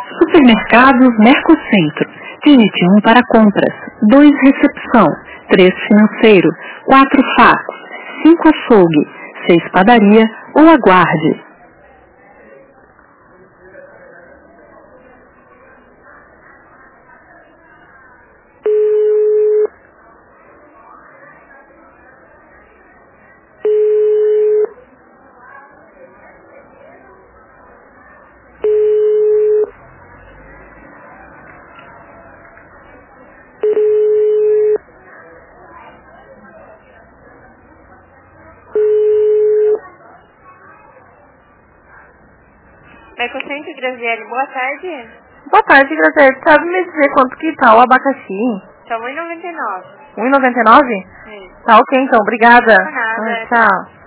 Supermercados Mercocentro. Digite 1 para compras, 2 recepção, 3 financeiro, 4 fax, 5 açougue, 6 padaria ou aguarde. Mercocentro, Graziele, boa tarde. Boa tarde, Graziele. Sabe me dizer quanto que tá o abacaxi? Tá R$1,99. R$1,99? Sim. Tá ok, então. Obrigada. Não é nada. Tchau.